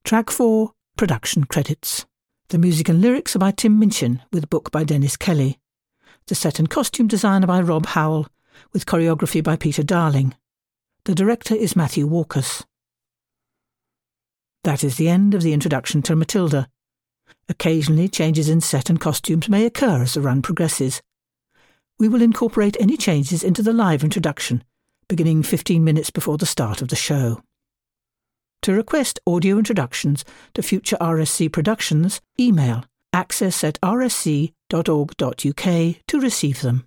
Track 4, Production Credits. The music and lyrics are by Tim Minchin, with book by Dennis Kelly. The set and costume design are by Rob Howell, with choreography by Peter Darling. The director is Matthew Walkus. That is the end of the introduction to Matilda. Occasionally, changes in set and costumes may occur as the run progresses. We will incorporate any changes into the live introduction, beginning 15 minutes before the start of the show. To request audio introductions to future RSC productions, email access@rsc.org.uk to receive them.